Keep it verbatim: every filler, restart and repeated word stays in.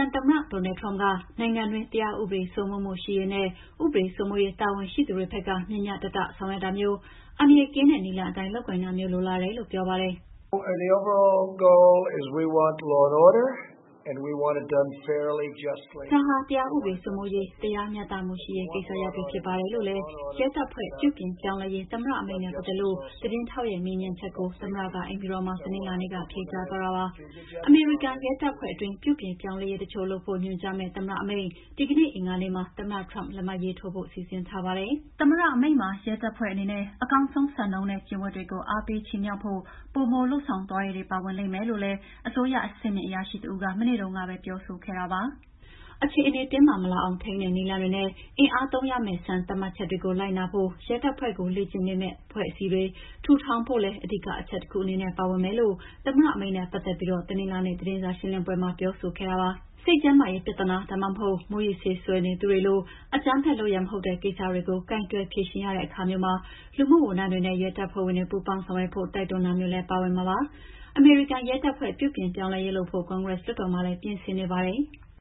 ကန်သမ္မတ Donald Trump ကနိုင်ငံတွင်းတရားဥပဒေစိုးမိုးမှုရှိရေးနဲ့ဥပဒေစိုးမိုးရေးတာဝန်ရှိသူတွေဘက်ကမျှမျှတတဆောင်ရွက်တာမျိုးအန္တရာယ်ကင်းတဲ့နည်းလမ်းအတိုင်းလုပ်ကိုင်တာမျိုးလိုလားတယ်လို့ပြောပါတယ်။ The overall goal is we want law and order and we want it done fairly, justly. ဒါဟာတရားဥပဒေစိုးမိုးရေးတရားမျှတမှုရှိရေးကိစ္စရပ်တွေဖြစ်ပါတယ်လို့လည်းရဲတပ်ဖွဲ့ပြုပြင်ပြောင်းလဲရေးသမ္မတအမိန့်နဲ့ပတ်သက်လို့သတင်းထောက်ရဲ့မေးမြန်းချက်ကိုသမ္မတကအိမ်ဖြူတော်မှာစနေနေ့ကဖြေကြားသွားတာပါ။ အမေရိကန်ရဲတပ်ဖွဲ့အတွင်းပြုပြင်ပြောင်းလဲရေးတချို့လုပ်ဖို့ညွှန်ကြားမယ့်သမ္မတအမိန့်ဒီကနေ့အင်္ဂါနေ့မှာသမ္မတ Trump လက်မှတ်ရေးထိုးဖို့စီစဉ်ထားပါတယ်။သမ္မတအမိန့်မှာရဲတပ်ဖွဲ့အနေနဲ့အကောင်းဆုံးစံနှုန်းနဲ့ကျင့်ဝတ်တွေကိုအားပေးချီးမြှောက်ဖို့ပိုမိုလုပ်ဆောင်သွားရေးတွေပါဝင်လိမ့်မယ်လို့လည်းအစိုးရအဆင့်မြင့်အရာရှိတဦးကမနေ့တုန်းကပဲပြောဆိုခဲ့တာပါ။အခြေအနေတင်းမာမလာအောင်ထိန်းတဲ့နည်းလမ်းတွေနဲ့အင်အားသုံးရမယ့်စံသတ်မှတ်ချက်တွေကိုလိုက်နာဖို့ရဲတပ်ဖွဲ့ကိုလေ့ကျင့်ပေးမယ့်အဖွဲ့အစည်းတွေထူထောင်ဖို့လည်းအဓိကအချက်တစ်ခုအနေနဲ့ပါဝင်မယ်လို့သမ္မတအမိန့်နဲ့ပတ်သက်ပြီးတနင်္လာနေ့သတင်းစာရှင်းလင်းပွဲမှာပြောဆိုခဲ့တာပါ။စိတ်ကျန်းမာရေးပြဿနာဒါမှမဟုတ်မူးယစ်ဆေးစွဲနေသူတွေလိုအကြမ်းဖက်လုပ်ရန်မဟုတ်တဲ့ကိစ္စတွေကိုကိုင်တွယ်ဖြေရှင်းရတဲ့အခါမျိုးမှာလူမှုဝန်ထမ်းတွေနဲ့ရဲတပ်ဖွဲ့ဝင်တွေပူးပေါင်းဆောင်ရွက်ဖို့တိုက်တွန်းတာမျိုးလည်းပါဝင်မှာပါ။အမေရိကန်ရဲတပ်ဖွဲ့ပြုပြင်ပြောင်းလဲရေးလုပ်ဖို့ကွန်ဂရက်လွှတ်တော်မှာလည်းပြင်ဆင်နေပါတယ်။